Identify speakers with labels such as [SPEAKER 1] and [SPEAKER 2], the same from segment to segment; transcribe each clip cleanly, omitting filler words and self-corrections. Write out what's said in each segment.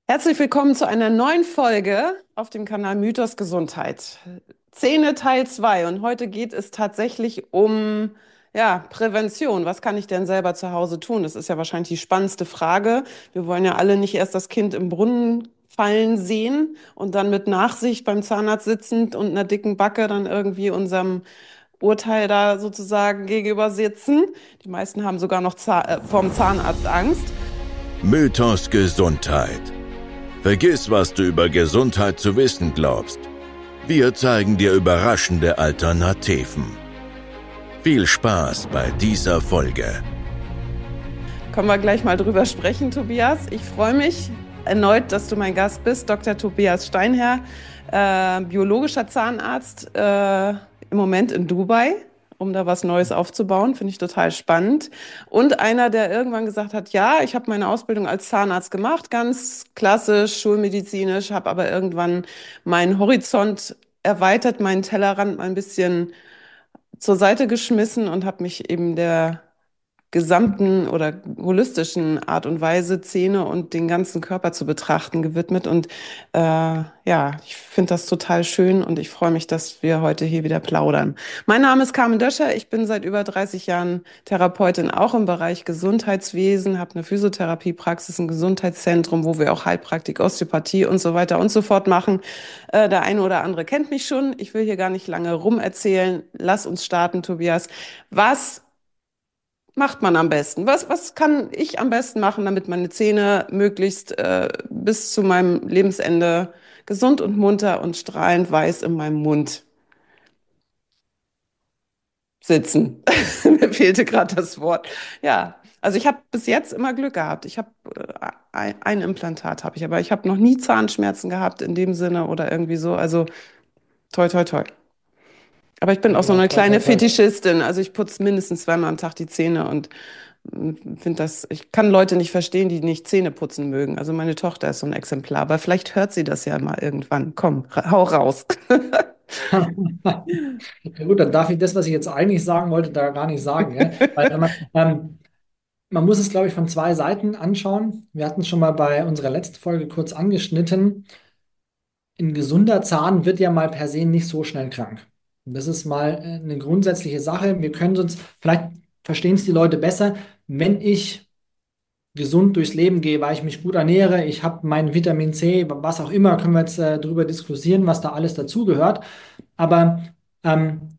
[SPEAKER 1] Herzlich willkommen zu einer neuen Folge auf dem Kanal Mythos Gesundheit. Zähne Teil 2. Und heute geht es tatsächlich um Prävention. Was kann ich denn selber zu Hause tun? Das ist ja wahrscheinlich die spannendste Frage. Wir wollen ja alle nicht erst das Kind im Brunnen fallen sehen und dann mit Nachsicht beim Zahnarzt sitzend und einer dicken Backe dann irgendwie unserem Urteil da sozusagen gegenüber sitzen. Die meisten haben sogar noch vorm Zahnarzt Angst.
[SPEAKER 2] Mythos Gesundheit. Vergiss, was du über Gesundheit zu wissen glaubst. Wir zeigen dir überraschende Alternativen. Viel Spaß bei dieser Folge.
[SPEAKER 1] Können wir gleich mal drüber sprechen, Tobias. Ich freue mich erneut, dass du mein Gast bist, Dr. Tobias Steinherr, biologischer Zahnarzt, im Moment in Dubai, um da was Neues aufzubauen. Finde ich total spannend. Und einer, der irgendwann gesagt hat, ja, ich habe meine Ausbildung als Zahnarzt gemacht, ganz klassisch, schulmedizinisch, habe aber irgendwann meinen Horizont erweitert, meinen Tellerrand mal ein bisschen zur Seite geschmissen und habe mich eben der gesamten oder holistischen Art und Weise Zähne und den ganzen Körper zu betrachten gewidmet. Und ich finde das total schön und ich freue mich, dass wir heute hier wieder plaudern. Mein Name ist Carmen Döscher. Ich bin seit über 30 Jahren Therapeutin, auch im Bereich Gesundheitswesen, habe eine Physiotherapiepraxis, ein Gesundheitszentrum, wo wir auch Heilpraktik, Osteopathie und so weiter und so fort machen. Der eine oder andere kennt mich schon. Ich will hier gar nicht lange rumerzählen. Lass uns starten, Tobias. Was macht man am besten? Was kann ich am besten machen, damit meine Zähne möglichst bis zu meinem Lebensende gesund und munter und strahlend weiß in meinem Mund sitzen? Mir fehlte gerade das Wort. Ja, also ich habe bis jetzt immer Glück gehabt. Ich habe ein Implantat habe ich, aber ich habe noch nie Zahnschmerzen gehabt in dem Sinne oder irgendwie so. Also toi toi toi. Aber ich bin auch so
[SPEAKER 3] Ja,
[SPEAKER 1] eine
[SPEAKER 3] toi,
[SPEAKER 1] kleine
[SPEAKER 3] toi, toi.
[SPEAKER 1] Fetischistin. Also ich putze mindestens zweimal am Tag die Zähne und finde das, ich kann Leute nicht verstehen, die nicht Zähne putzen mögen. Also meine Tochter ist so ein Exemplar, aber vielleicht hört sie das ja mal irgendwann. Komm, hau raus.
[SPEAKER 3] Ja gut, dann darf ich das, was ich jetzt eigentlich sagen wollte, da gar nicht sagen. Ja? Weil man muss es, glaube ich, von zwei Seiten anschauen. Wir hatten es schon mal bei unserer letzten Folge kurz angeschnitten. Ein gesunder Zahn wird ja mal per se nicht so schnell krank. Und das ist mal eine grundsätzliche Sache. Wir können uns, vielleicht verstehen es die Leute besser, wenn ich gesund durchs Leben gehe, weil ich mich gut ernähre, ich habe mein Vitamin C, was auch immer, können wir jetzt darüber diskutieren, was da alles dazugehört. Aber ähm,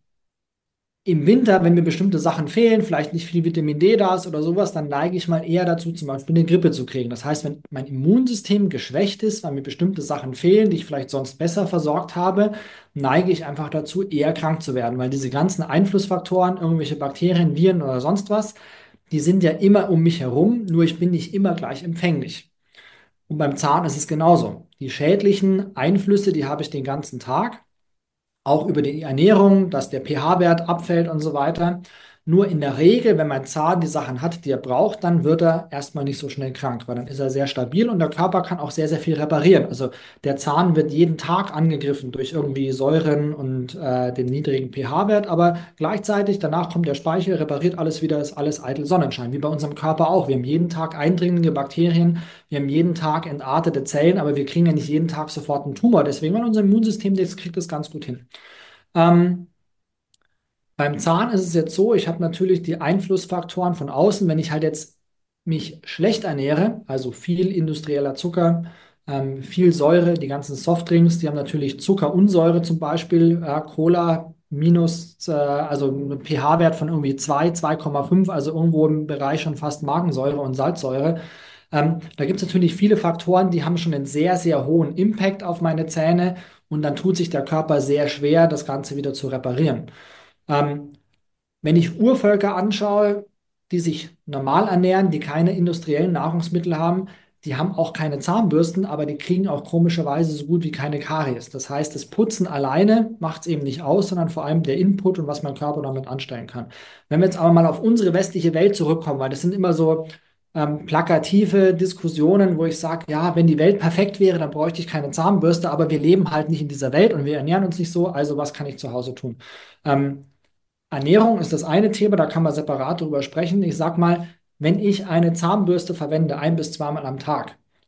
[SPEAKER 3] im Winter, wenn mir bestimmte Sachen fehlen, vielleicht nicht viel Vitamin D da ist oder sowas, dann neige ich mal eher dazu, zum Beispiel eine Grippe zu kriegen. Das heißt, wenn mein Immunsystem geschwächt ist, weil mir bestimmte Sachen fehlen, die ich vielleicht sonst besser versorgt habe, neige ich einfach dazu, eher krank zu werden, weil diese ganzen Einflussfaktoren, irgendwelche Bakterien, Viren oder sonst was, die sind ja immer um mich herum, nur ich bin nicht immer gleich empfänglich. Und beim Zahn ist es genauso. Die schädlichen Einflüsse, die habe ich den ganzen Tag, auch über die Ernährung, dass der pH-Wert abfällt und so weiter. Nur in der Regel, wenn mein Zahn die Sachen hat, die er braucht, dann wird er erstmal nicht so schnell krank, weil dann ist er sehr stabil und der Körper kann auch sehr, sehr viel reparieren. Also der Zahn wird jeden Tag angegriffen durch irgendwie Säuren und den niedrigen pH-Wert, aber gleichzeitig danach kommt der Speichel, repariert alles wieder, ist alles eitel Sonnenschein, wie bei unserem Körper auch. Wir haben jeden Tag eindringende Bakterien, wir haben jeden Tag entartete Zellen, aber wir kriegen ja nicht jeden Tag sofort einen Tumor. Deswegen, weil unser Immunsystem, das kriegt das ganz gut hin. Ähm, Beim Zahn ist es jetzt so, ich habe natürlich die Einflussfaktoren von außen. Wenn ich halt jetzt mich schlecht ernähre, also viel industrieller Zucker, viel Säure, die ganzen Softdrinks, die haben natürlich Zucker und Säure zum Beispiel, Cola minus, also ein pH-Wert von irgendwie 2, 2,5, also irgendwo im Bereich schon fast Magensäure und Salzsäure. Da gibt es natürlich viele Faktoren, die haben schon einen sehr, sehr hohen Impact auf meine Zähne und dann tut sich der Körper sehr schwer, das Ganze wieder zu reparieren. Ähm, Wenn ich Urvölker anschaue, die sich normal ernähren, die keine industriellen Nahrungsmittel haben, die haben auch keine Zahnbürsten, aber die kriegen auch komischerweise so gut wie keine Karies. Das heißt, das Putzen alleine macht es eben nicht aus, sondern vor allem der Input und was mein Körper damit anstellen kann. Wenn wir jetzt aber mal auf unsere westliche Welt zurückkommen, weil das sind immer so plakative Diskussionen, wo ich sage, ja, wenn die Welt perfekt wäre, dann bräuchte ich keine Zahnbürste, aber wir leben halt nicht in dieser Welt und wir ernähren uns nicht so, also was kann ich zu Hause tun? Ähm, Ernährung ist das eine Thema, da kann man separat drüber sprechen. Ich sag mal, wenn ich eine Zahnbürste verwende, ein bis zweimal am Tag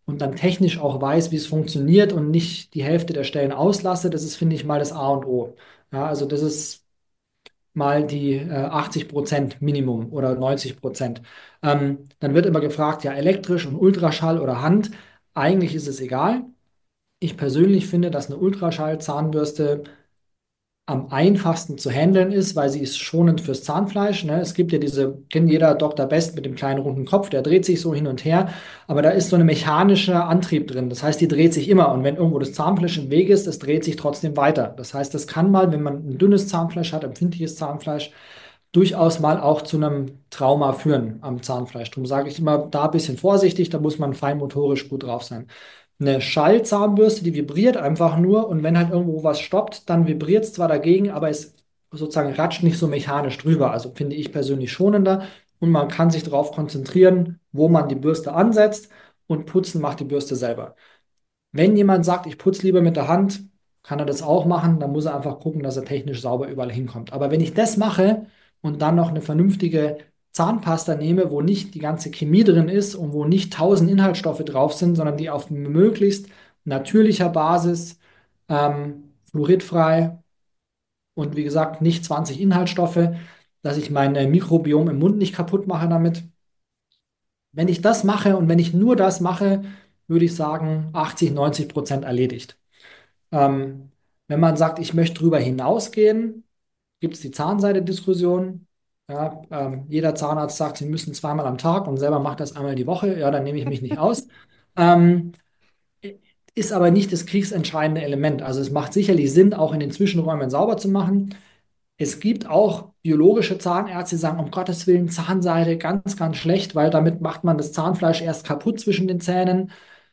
[SPEAKER 3] und dann technisch auch weiß, wie es funktioniert und nicht die Hälfte der Stellen auslasse, das ist, finde ich, mal das A und O. Ja, also das ist mal die 80% Minimum oder 90%. Dann wird immer gefragt, ja, elektrisch und Ultraschall oder Hand. Eigentlich ist es egal. Ich persönlich finde, dass eine Ultraschall-Zahnbürste am einfachsten zu handeln ist, weil sie ist schonend fürs Zahnfleisch. Ne? Es gibt ja diese, kennt jeder Dr. Best mit dem kleinen runden Kopf, der dreht sich so hin und her, aber da ist so ein mechanischer Antrieb drin. Das heißt, die dreht sich immer und wenn irgendwo das Zahnfleisch im Weg ist, das dreht sich trotzdem weiter. Das heißt, das kann mal, wenn man ein dünnes Zahnfleisch hat, empfindliches Zahnfleisch, durchaus mal auch zu einem Trauma führen am Zahnfleisch. Darum sage ich immer, da ein bisschen vorsichtig, da muss man feinmotorisch gut drauf sein. Eine Schallzahnbürste, die vibriert einfach nur und wenn halt irgendwo was stoppt, dann vibriert es zwar dagegen, aber es sozusagen ratscht nicht so mechanisch drüber. Also finde ich persönlich schonender und man kann sich darauf konzentrieren, wo man die Bürste ansetzt und putzen macht die Bürste selber. Wenn jemand sagt, ich putze lieber mit der Hand, kann er das auch machen. Dann muss er einfach gucken, dass er technisch sauber überall hinkommt. Aber wenn ich das mache und dann noch eine vernünftige Zahnpasta nehme, wo nicht die ganze Chemie drin ist und wo nicht 1000 Inhaltsstoffe drauf sind, sondern die auf möglichst natürlicher Basis, fluoridfrei und wie gesagt nicht 20 Inhaltsstoffe, dass ich mein Mikrobiom im Mund nicht kaputt mache damit. Wenn ich das mache und wenn ich nur das mache, würde ich sagen, 80-90% erledigt. Ähm, Wenn man sagt, ich möchte darüber hinausgehen, gibt es die Zahnseide-Diskussion. Ja, jeder Zahnarzt sagt, sie müssen zweimal am Tag und selber macht das einmal die Woche. Ja, dann nehme ich mich nicht aus. Ähm, Ist aber nicht das kriegsentscheidende Element. Also es macht sicherlich Sinn, auch in den Zwischenräumen sauber zu machen. Es gibt auch biologische Zahnärzte, die sagen, um Gottes Willen, Zahnseide ganz, ganz schlecht, weil damit macht man das Zahnfleisch erst kaputt zwischen den Zähnen.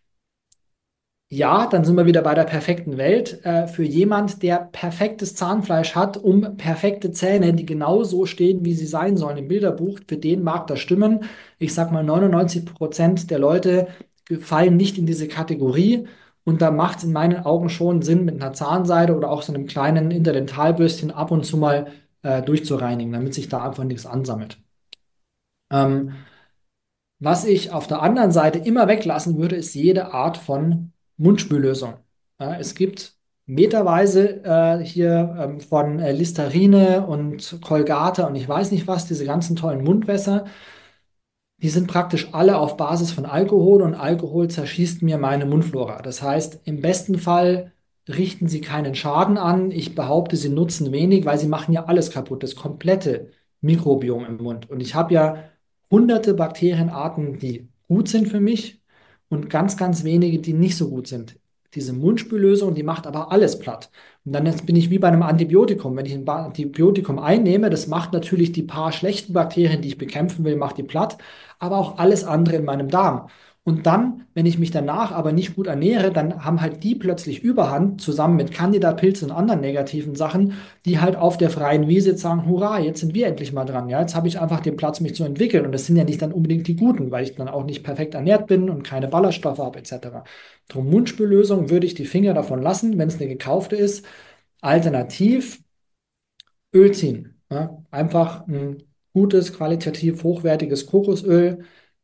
[SPEAKER 3] Ja, dann sind wir wieder bei der perfekten Welt. Für jemand, der perfektes Zahnfleisch hat, um perfekte Zähne, die genau so stehen, wie sie sein sollen im Bilderbuch, für den mag das stimmen. Ich sag mal, 99% der Leute fallen nicht in diese Kategorie. Und da macht es in meinen Augen schon Sinn, mit einer Zahnseide oder auch so einem kleinen Interdentalbürstchen ab und zu mal durchzureinigen, damit sich da einfach nichts ansammelt. Ähm, Was ich auf der anderen Seite immer weglassen würde, ist jede Art von Mundspüllösung. Ja, es gibt meterweise hier von Listerine und Colgate und ich weiß nicht was, diese ganzen tollen Mundwässer. Die sind praktisch alle auf Basis von Alkohol und Alkohol zerschießt mir meine Mundflora. Das heißt, im besten Fall richten sie keinen Schaden an. Ich behaupte, sie nutzen wenig, weil sie machen ja alles kaputt, das komplette Mikrobiom im Mund. Und ich habe ja hunderte Bakterienarten, die gut sind für mich und ganz, ganz wenige, die nicht so gut sind. Diese Mundspüllösung, die macht aber alles platt. Und dann jetzt bin ich wie bei einem Antibiotikum. Wenn ich ein Antibiotikum einnehme, das macht natürlich die paar schlechten Bakterien, die ich bekämpfen will, macht die platt, aber auch alles andere in meinem Darm. Und dann, wenn ich mich danach aber nicht gut ernähre, dann haben halt die plötzlich Überhand zusammen mit Candida-Pilzen und anderen negativen Sachen, die halt auf der freien Wiese jetzt sagen, hurra, jetzt sind wir endlich mal dran. Ja, jetzt habe ich einfach den Platz, mich zu entwickeln. Und das sind ja nicht dann unbedingt die Guten, weil ich dann auch nicht perfekt ernährt bin und keine Ballaststoffe habe, etc. Drum Mundspüllösung würde ich die Finger davon lassen, wenn es eine gekaufte ist. Alternativ Öl ziehen. Ja? Einfach ein gutes, qualitativ hochwertiges Kokosöl.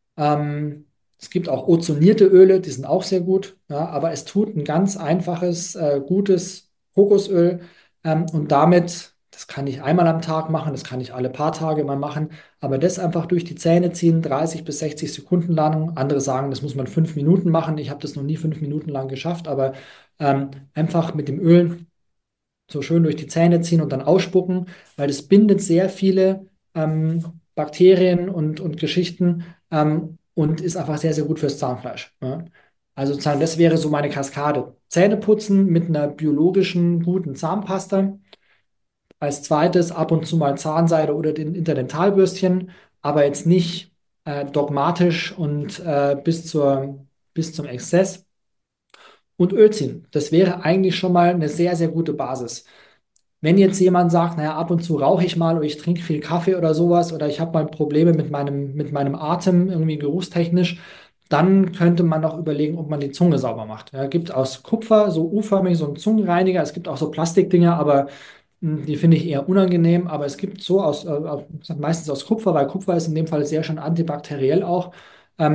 [SPEAKER 3] Es gibt auch ozonierte Öle, die sind auch sehr gut, ja, aber es tut ein ganz einfaches, gutes Kokosöl und damit, das kann ich einmal am Tag machen, das kann ich alle paar Tage mal machen, aber das einfach durch die Zähne ziehen, 30 bis 60 Sekunden lang. Andere sagen, das muss man 5 Minuten machen. Ich habe das noch nie 5 Minuten lang geschafft, aber einfach mit dem Öl so schön durch die Zähne ziehen und dann ausspucken, weil das bindet sehr viele Bakterien und Geschichten und ist einfach sehr, sehr gut fürs Zahnfleisch. Ja. Also sozusagen, das wäre so meine Kaskade. Zähne putzen mit einer biologischen, guten Zahnpasta. Als zweites ab und zu mal Zahnseide oder den Interdentalbürstchen, aber jetzt nicht dogmatisch und bis zum Exzess. Und Öl ziehen. Das wäre eigentlich schon mal eine sehr, sehr gute Basis. Wenn jetzt jemand sagt, naja, ab und zu rauche ich mal oder ich trinke viel Kaffee oder sowas oder ich habe mal Probleme mit meinem Atem, irgendwie geruchstechnisch, dann könnte man noch überlegen, ob man die Zunge sauber macht. Ja, gibt aus Kupfer so U-förmig so einen Zungenreiniger, es gibt auch so Plastikdinger, aber die finde ich eher unangenehm, aber es gibt meistens aus Kupfer, weil Kupfer ist in dem Fall sehr schön antibakteriell auch.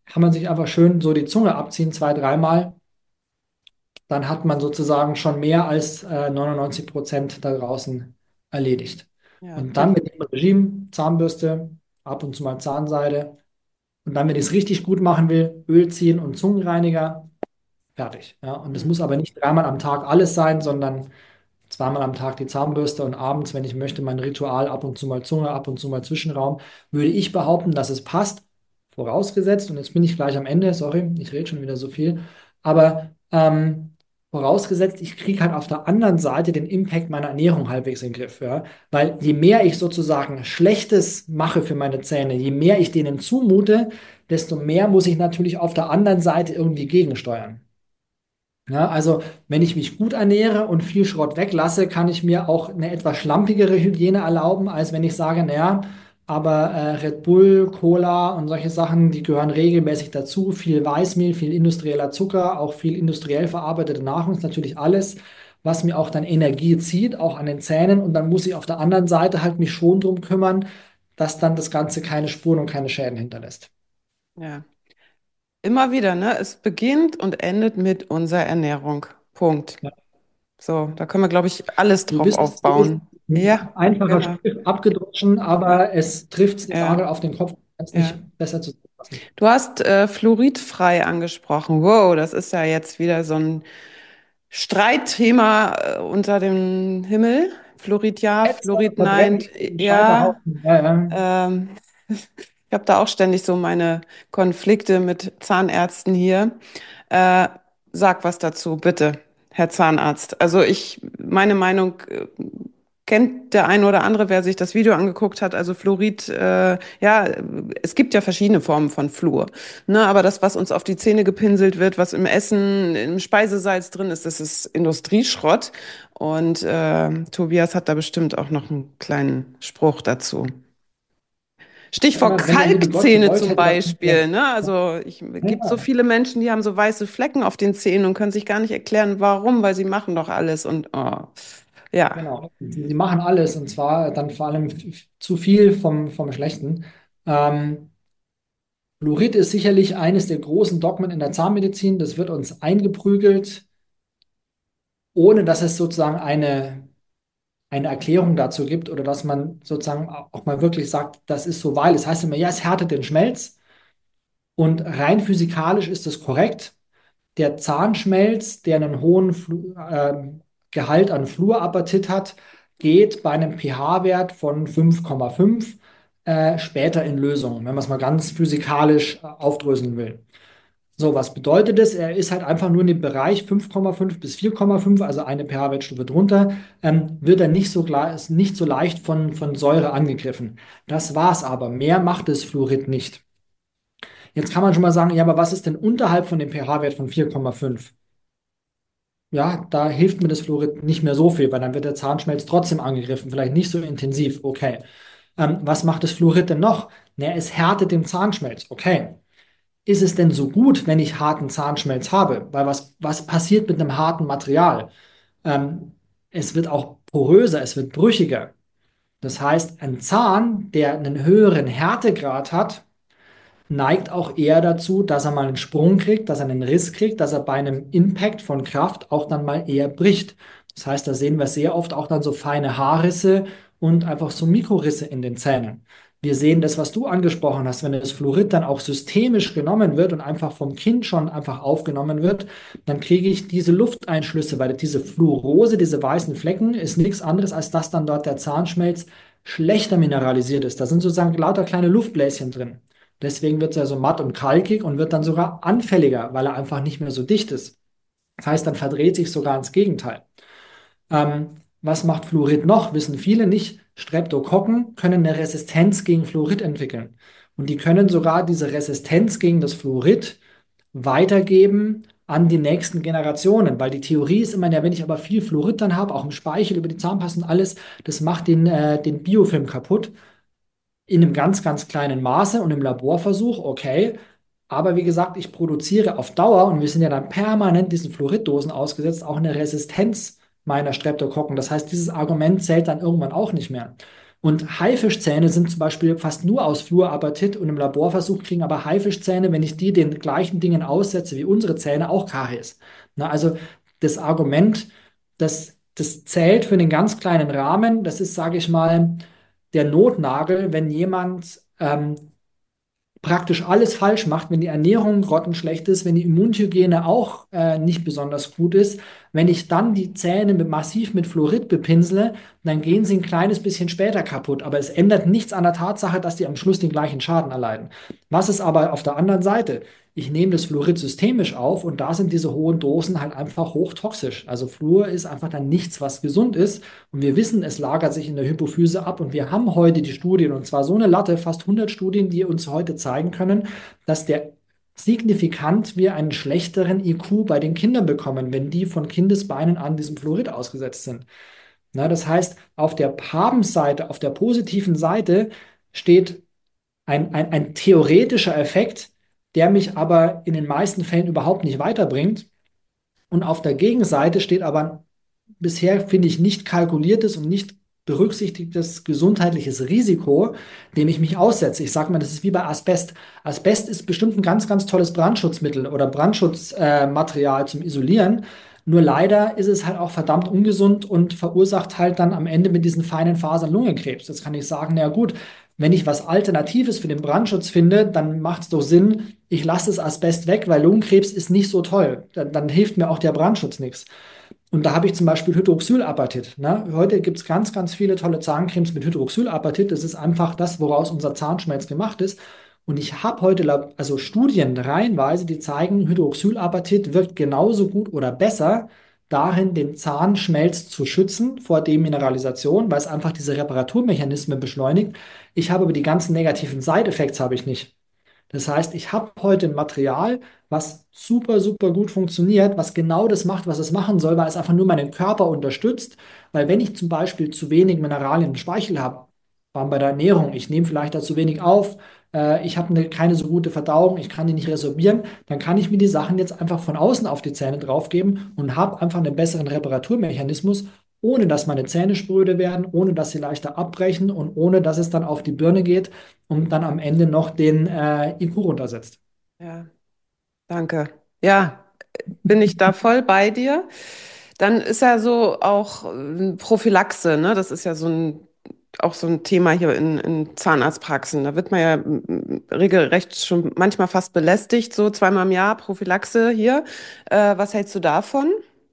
[SPEAKER 3] kann man sich einfach schön so die Zunge abziehen, zwei, dreimal. Dann hat man sozusagen schon mehr als 99% da draußen erledigt.
[SPEAKER 1] Ja,
[SPEAKER 3] Und dann mit dem Regime, Zahnbürste, ab und zu mal Zahnseide. Und dann, wenn ich es richtig gut machen will, Öl ziehen und Zungenreiniger, fertig. Ja, und es muss aber nicht dreimal am Tag alles sein, sondern zweimal am Tag die Zahnbürste und abends, wenn ich möchte, mein Ritual, ab und zu mal Zunge, ab und zu mal Zwischenraum, würde ich behaupten, dass es passt. Vorausgesetzt, und jetzt bin ich gleich am Ende, sorry, ich rede schon wieder so viel, aber vorausgesetzt, ich kriege halt auf der anderen Seite den Impact meiner Ernährung halbwegs in den Griff. Ja? Weil je mehr ich sozusagen Schlechtes mache für meine Zähne, je mehr ich denen zumute, desto mehr muss ich natürlich auf der anderen Seite irgendwie gegensteuern. Ja, also wenn ich mich gut ernähre und viel Schrott weglasse, kann ich mir auch eine etwas schlampigere Hygiene erlauben, als wenn ich sage, naja, aber Red Bull, Cola und solche Sachen, die gehören regelmäßig dazu. Viel Weißmehl, viel industrieller Zucker, auch viel industriell verarbeitete Nahrung ist natürlich alles, was mir auch dann Energie zieht, auch an den Zähnen. Und dann muss ich auf der anderen Seite halt mich schon drum kümmern, dass dann das Ganze keine Spuren und keine Schäden hinterlässt.
[SPEAKER 1] ja. Immer wieder, ne? Es beginnt und endet mit unserer Ernährung. Punkt.
[SPEAKER 3] Ja.
[SPEAKER 1] So, da können wir, glaube ich, alles
[SPEAKER 3] Du
[SPEAKER 1] drauf
[SPEAKER 3] bist es, du bist
[SPEAKER 1] aufbauen. Ja,
[SPEAKER 3] ein einfacher
[SPEAKER 1] genau.
[SPEAKER 3] Spruch, abgedroschen, aber es trifft den
[SPEAKER 1] Ja,
[SPEAKER 3] Nagel auf den Kopf. Kannst
[SPEAKER 1] ja.
[SPEAKER 3] nicht besser zusammenfassen.
[SPEAKER 1] Du hast fluoridfrei angesprochen. Wow, das ist ja jetzt wieder so ein Streitthema unter dem Himmel. Fluorid ja,
[SPEAKER 3] Ätzend,
[SPEAKER 1] Fluorid nein.
[SPEAKER 3] Verbrechen,
[SPEAKER 1] Ja,
[SPEAKER 3] Scheiterhaufen. Ja, ja.
[SPEAKER 1] ähm, ich habe da auch ständig so meine Konflikte mit Zahnärzten hier. Äh, Sag was dazu, bitte, Herr Zahnarzt. Also meine Meinung kennt der ein oder andere, wer sich das Video angeguckt hat. Also Fluorid, ja, es gibt ja verschiedene Formen von Fluor. Ne, aber das, was uns auf die Zähne gepinselt wird, was im Essen, im Speisesalz drin ist, das ist Industrieschrott. Und Tobias hat da bestimmt auch noch einen kleinen Spruch dazu.
[SPEAKER 3] Ich sag
[SPEAKER 1] Stichwort
[SPEAKER 3] mal, wenn der liebe Gott
[SPEAKER 1] Kalkzähne
[SPEAKER 3] gewollt
[SPEAKER 1] zum
[SPEAKER 3] hätte, dass wir,
[SPEAKER 1] Beispiel, ne? Also gibt so
[SPEAKER 3] ja,
[SPEAKER 1] viele Menschen, die haben so weiße Flecken auf den Zähnen und können sich gar nicht erklären, warum, weil sie machen doch alles und oh, ja,
[SPEAKER 3] genau, sie machen alles und zwar dann vor allem zu viel vom Schlechten. Ähm, Fluorid ist sicherlich eines der großen Dogmen in der Zahnmedizin. Das wird uns eingeprügelt, ohne dass es sozusagen eine Erklärung dazu gibt oder dass man sozusagen auch mal wirklich sagt, das ist so, weil es heißt immer, ja, es härtet den Schmelz und rein physikalisch ist das korrekt. Der Zahnschmelz, der einen hohen Gehalt an Fluorapatit hat, geht bei einem pH-Wert von 5,5 später in Lösung, wenn man es mal ganz physikalisch aufdröseln will. So, was bedeutet das? Er ist halt einfach nur in dem Bereich 5,5 bis 4,5, also eine pH-Wertstufe drunter, wird er nicht so leicht von Säure angegriffen. Das war's aber. Mehr macht das Fluorid nicht. Jetzt kann man schon mal sagen, ja, aber was ist denn unterhalb von dem pH-Wert von 4,5? Ja, da hilft mir das Fluorid nicht mehr so viel, weil dann wird der Zahnschmelz trotzdem angegriffen, vielleicht nicht so intensiv. Okay. Was macht das Fluorid denn noch? Na, es härtet den Zahnschmelz. Okay. Ist es denn so gut, wenn ich harten Zahnschmelz habe? Weil was passiert mit einem harten Material? Ähm, Es wird auch poröser, es wird brüchiger. Das heißt, ein Zahn, der einen höheren Härtegrad hat, neigt auch eher dazu, dass er mal einen Sprung kriegt, dass er einen Riss kriegt, dass er bei einem Impact von Kraft auch dann mal eher bricht. Das heißt, da sehen wir sehr oft auch dann so feine Haarrisse und einfach so Mikrorisse in den Zähnen. Wir sehen das, was du angesprochen hast, wenn das Fluorid dann auch systemisch genommen wird und einfach vom Kind schon einfach aufgenommen wird, dann kriege ich diese Lufteinschlüsse, weil diese Fluorose, diese weißen Flecken, ist nichts anderes, als dass dann dort der Zahnschmelz schlechter mineralisiert ist. Da sind sozusagen lauter kleine Luftbläschen drin. Deswegen wird es ja so matt und kalkig und wird dann sogar anfälliger, weil er einfach nicht mehr so dicht ist. Das heißt, dann verdreht sich sogar ins Gegenteil. Was macht Fluorid noch? Wissen viele nicht. Streptokokken können eine Resistenz gegen Fluorid entwickeln. Und die können sogar diese Resistenz gegen das Fluorid weitergeben an die nächsten Generationen. Weil die Theorie ist immer, ja, wenn ich aber viel Fluorid dann habe, auch im Speichel, über die Zahnpasta und alles, das macht den Biofilm kaputt in einem ganz, ganz kleinen Maße und im Laborversuch, okay. Aber wie gesagt, ich produziere auf Dauer und wir sind ja dann permanent diesen Fluoriddosen ausgesetzt, auch eine Resistenz meiner Streptokokken. Das heißt, dieses Argument zählt dann irgendwann auch nicht mehr. Und Haifischzähne sind zum Beispiel fast nur aus Fluorapatit und im Laborversuch kriegen aber Haifischzähne, wenn ich die den gleichen Dingen aussetze wie unsere Zähne, auch Karies. Na, also das Argument, das zählt für einen ganz kleinen Rahmen, das ist, sage ich mal, der Notnagel, wenn jemand praktisch alles falsch macht, wenn die Ernährung grottenschlecht ist, wenn die Immunhygiene auch nicht besonders gut ist, wenn ich dann die Zähne massiv mit Fluorid bepinsele, dann gehen sie ein kleines bisschen später kaputt. Aber es ändert nichts an der Tatsache, dass die am Schluss den gleichen Schaden erleiden. Was ist aber auf der anderen Seite? Ich nehme das Fluorid systemisch auf und da sind diese hohen Dosen halt einfach hochtoxisch. Also Fluor ist einfach dann nichts, was gesund ist. Und wir wissen, es lagert sich in der Hypophyse ab. Und wir haben heute die Studien, und zwar so eine Latte, fast 100 Studien, die uns heute zeigen können, dass der signifikant wir einen schlechteren IQ bei den Kindern bekommen, wenn die von Kindesbeinen an diesem Fluorid ausgesetzt sind. Na, das heißt, auf der Habenseite, auf der positiven Seite steht ein theoretischer Effekt, der mich aber in den meisten Fällen überhaupt nicht weiterbringt. Und auf der Gegenseite steht aber ein bisher, finde ich, nicht kalkuliertes und nicht berücksichtigtes gesundheitliches Risiko, dem ich mich aussetze. Ich sage mal, das ist wie bei Asbest. Asbest ist bestimmt ein ganz, ganz tolles Brandschutzmittel oder Brandschutzmaterial zum Isolieren. Nur leider ist es halt auch verdammt ungesund und verursacht halt dann am Ende mit diesen feinen Fasern Lungenkrebs. Jetzt kann ich sagen, na ja, gut, wenn ich was Alternatives für den Brandschutz finde, dann macht es doch Sinn, ich lasse das Asbest weg, weil Lungenkrebs ist nicht so toll. Dann hilft mir auch der Brandschutz nichts. Und da habe ich zum Beispiel Hydroxylapatit. Ne? Heute gibt es ganz, ganz viele tolle Zahncremes mit Hydroxylapatit. Das ist einfach das, woraus unser Zahnschmelz gemacht ist. Und ich habe heute also Studien reihenweise, die zeigen, Hydroxylapatit wirkt genauso gut oder besser darin, den Zahnschmelz zu schützen vor Demineralisation, weil es einfach diese Reparaturmechanismen beschleunigt. Ich habe aber die ganzen negativen Side-Effects habe ich nicht. Das heißt, ich habe heute ein Material, was super, super gut funktioniert, was genau das macht, was es machen soll, weil es einfach nur meinen Körper unterstützt. Weil wenn ich zum Beispiel zu wenig Mineralien im Speichel habe, vor allem bei der Ernährung, ich nehme vielleicht da zu wenig auf, ich habe keine so gute Verdauung, ich kann die nicht resorbieren, dann kann ich mir die Sachen jetzt einfach von außen auf die Zähne draufgeben und habe einfach einen besseren Reparaturmechanismus, ohne dass meine Zähne spröde werden, ohne dass sie leichter abbrechen und ohne dass es dann auf die Birne geht und dann am Ende noch den IQ runtersetzt.
[SPEAKER 1] Ja, danke. Ja, bin ich da voll bei dir. Dann ist ja so auch Prophylaxe, ne? Das ist ja auch so ein Thema hier in Zahnarztpraxen. Da wird man ja regelrecht schon manchmal fast belästigt, so zweimal im Jahr Prophylaxe hier. Was hältst du davon?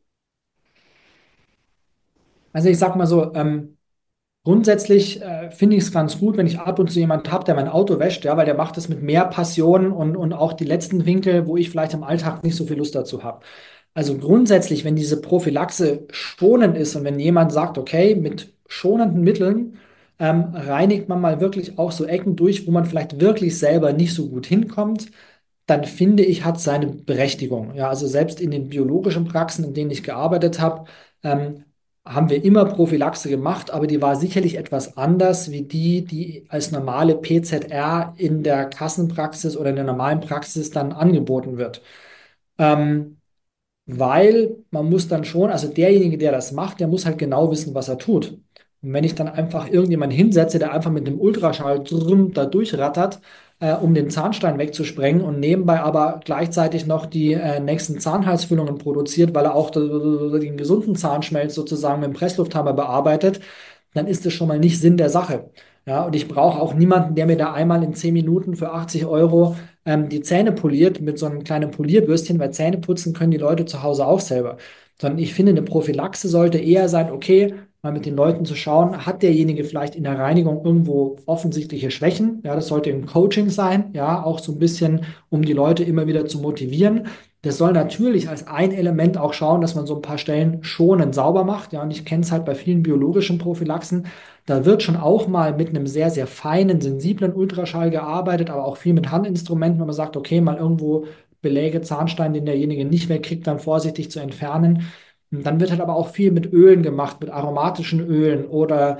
[SPEAKER 3] Also ich sag mal so, grundsätzlich finde ich es ganz gut, wenn ich ab und zu jemanden habe, der mein Auto wäscht, ja, weil der macht es mit mehr Passion und auch die letzten Winkel, wo ich vielleicht im Alltag nicht so viel Lust dazu habe. Also grundsätzlich, wenn diese Prophylaxe schonend ist und wenn jemand sagt, okay, mit schonenden Mitteln reinigt man mal wirklich auch so Ecken durch, wo man vielleicht wirklich selber nicht so gut hinkommt, dann finde ich, hat seine Berechtigung. Ja, also selbst in den biologischen Praxen, in denen ich gearbeitet habe, ähm, haben wir immer Prophylaxe gemacht, aber die war sicherlich etwas anders wie die als normale PZR in der Kassenpraxis oder in der normalen Praxis dann angeboten wird. Ähm, Weil man muss dann schon, also derjenige, der das macht, der muss halt genau wissen, was er tut. Und wenn ich dann einfach irgendjemanden hinsetze, der einfach mit dem Ultraschall da durchrattert, um den Zahnstein wegzusprengen und nebenbei aber gleichzeitig noch die nächsten Zahnhalsfüllungen produziert, weil er auch den gesunden Zahnschmelz sozusagen mit dem Presslufthammer bearbeitet, dann ist das schon mal nicht Sinn der Sache. Ja, und ich brauche auch niemanden, der mir da einmal in 10 Minuten für 80 € die Zähne poliert mit so einem kleinen Polierbürstchen, weil Zähne putzen können die Leute zu Hause auch selber. Sondern ich finde, eine Prophylaxe sollte eher sein, okay, mal mit den Leuten zu schauen, hat derjenige vielleicht in der Reinigung irgendwo offensichtliche Schwächen? Ja, das sollte im Coaching sein, ja, auch so ein bisschen, um die Leute immer wieder zu motivieren. Das soll natürlich als ein Element auch schauen, dass man so ein paar Stellen schonend sauber macht. Ja, und ich kenne es halt bei vielen biologischen Prophylaxen. Da wird schon auch mal mit einem sehr, sehr feinen, sensiblen Ultraschall gearbeitet, aber auch viel mit Handinstrumenten, wenn man sagt, okay, mal irgendwo Beläge, Zahnstein, den derjenige nicht wegkriegt, dann vorsichtig zu entfernen. Und dann wird halt aber auch viel mit Ölen gemacht, mit aromatischen Ölen oder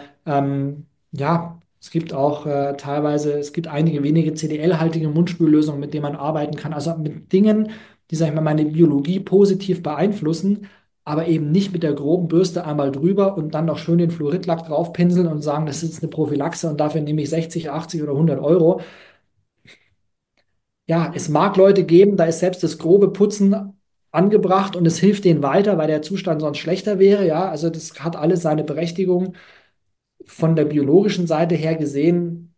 [SPEAKER 3] ja, es gibt auch teilweise, es gibt einige wenige CDL-haltige Mundspüllösungen, mit denen man arbeiten kann. Also mit Dingen, die, sag ich mal, meine Biologie positiv beeinflussen, aber eben nicht mit der groben Bürste einmal drüber und dann noch schön den Fluoridlack draufpinseln und sagen, das ist jetzt eine Prophylaxe und dafür nehme ich 60, 80 oder 100 Euro. Ja, es mag Leute geben, da ist selbst das grobe Putzen angebracht und es hilft denen weiter, weil der Zustand sonst schlechter wäre. Ja, also das hat alles seine Berechtigung. Von der biologischen Seite her gesehen,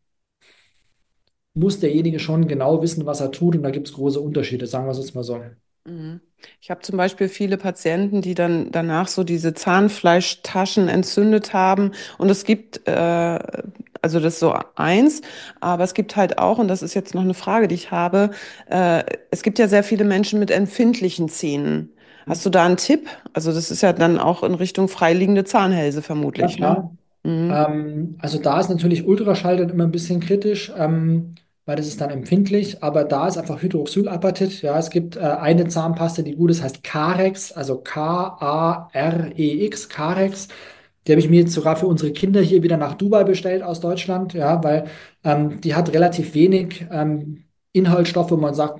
[SPEAKER 3] muss derjenige schon genau wissen, was er tut und da gibt es große Unterschiede, sagen wir es jetzt mal so.
[SPEAKER 1] Mhm. Ich habe zum Beispiel viele Patienten, die dann danach so diese Zahnfleischtaschen entzündet haben. Und es gibt, also das ist so eins, aber es gibt halt auch, und das ist jetzt noch eine Frage, die ich habe, es gibt ja sehr viele Menschen mit empfindlichen Zähnen. Hast du da einen Tipp? Also das ist ja dann auch in Richtung freiliegende Zahnhälse
[SPEAKER 3] Ja,
[SPEAKER 1] vermutlich, ne?
[SPEAKER 3] klar.
[SPEAKER 1] Mhm.
[SPEAKER 3] Also da ist natürlich Ultraschall dann immer ein bisschen kritisch, weil das ist dann empfindlich, aber da ist einfach Hydroxylapatit. Ja, es gibt eine Zahnpasta, die gut ist, heißt Carex, also Karex, Carex. Die habe ich mir jetzt sogar für unsere Kinder hier wieder nach Dubai bestellt aus Deutschland, ja, weil die hat relativ wenig Inhaltsstoffe, wo man sagt,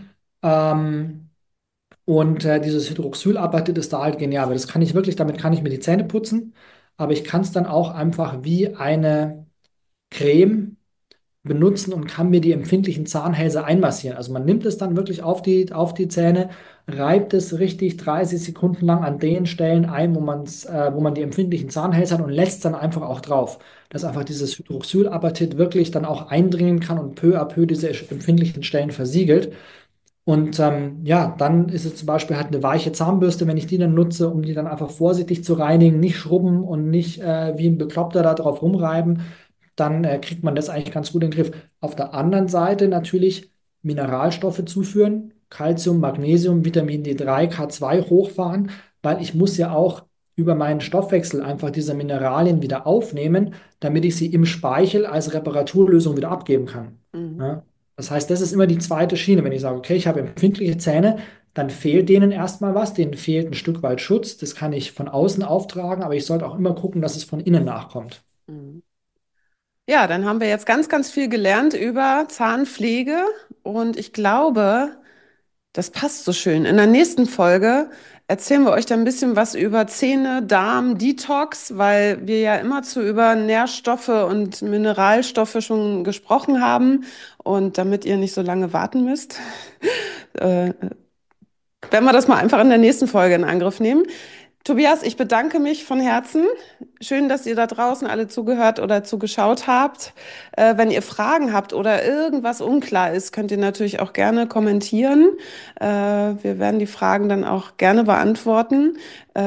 [SPEAKER 3] ähm, und dieses Hydroxylapatit ist da halt genial, weil das kann ich wirklich, damit kann ich mir die Zähne putzen, aber ich kann es dann auch einfach wie eine Creme benutzen und kann mir die empfindlichen Zahnhälse einmassieren. Also man nimmt es dann wirklich auf die Zähne, reibt es richtig 30 Sekunden lang an den Stellen ein, wo man die empfindlichen Zahnhälse hat und lässt dann einfach auch drauf, dass einfach dieses Hydroxylapatit wirklich dann auch eindringen kann und peu à peu diese empfindlichen Stellen versiegelt. Und ja, dann ist es zum Beispiel halt eine weiche Zahnbürste, wenn ich die dann nutze, um die dann einfach vorsichtig zu reinigen, nicht schrubben und nicht wie ein Bekloppter da drauf rumreiben, dann kriegt man das eigentlich ganz gut in den Griff. Auf der anderen Seite natürlich Mineralstoffe zuführen, Calcium, Magnesium, Vitamin D3, K2 hochfahren, weil ich muss ja auch über meinen Stoffwechsel einfach diese Mineralien wieder aufnehmen, damit ich sie im Speichel als Reparaturlösung wieder abgeben kann.
[SPEAKER 1] Mhm.
[SPEAKER 3] Ja? Das heißt, das ist immer die zweite Schiene. Wenn ich sage, okay, ich habe empfindliche Zähne, dann fehlt denen erstmal was, denen fehlt ein Stück weit Schutz. Das kann ich von außen auftragen, aber ich sollte auch immer gucken, dass es von innen nachkommt.
[SPEAKER 1] Mhm. Ja, dann haben wir jetzt ganz, ganz viel gelernt über Zahnpflege und ich glaube, das passt so schön. In der nächsten Folge erzählen wir euch dann ein bisschen was über Zähne, Darm, Detox, weil wir ja immer über Nährstoffe und Mineralstoffe schon gesprochen haben. Und damit ihr nicht so lange warten müsst, äh, werden wir das mal einfach in der nächsten Folge in Angriff nehmen. Tobias, ich bedanke mich von Herzen. Schön, dass ihr da draußen alle zugehört oder zugeschaut habt. Wenn ihr Fragen habt oder irgendwas unklar ist, könnt ihr natürlich auch gerne kommentieren. Wir werden die Fragen dann auch gerne beantworten.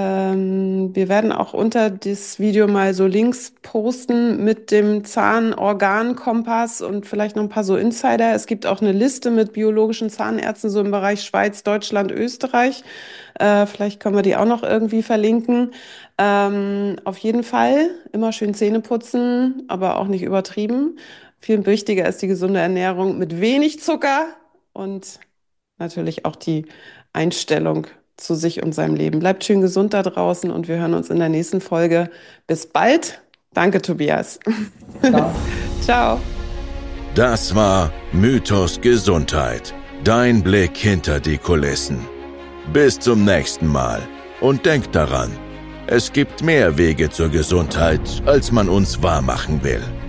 [SPEAKER 1] Wir werden auch unter das Video mal so Links posten mit dem Zahnorgankompass und vielleicht noch ein paar so Insider. Es gibt auch eine Liste mit biologischen Zahnärzten so im Bereich Schweiz, Deutschland, Österreich. Vielleicht können wir die auch noch irgendwie verlinken. Auf jeden Fall immer schön Zähne putzen, aber auch nicht übertrieben. Viel wichtiger ist die gesunde Ernährung mit wenig Zucker und natürlich auch die Einstellung zu sich und seinem Leben. Bleibt schön gesund da draußen und wir hören uns in der nächsten Folge. Bis bald. Danke, Tobias.
[SPEAKER 3] Ja.
[SPEAKER 1] Ciao.
[SPEAKER 2] Das war Mythos Gesundheit. Dein Blick hinter die Kulissen. Bis zum nächsten Mal. Und denk daran, es gibt mehr Wege zur Gesundheit, als man uns wahrmachen will.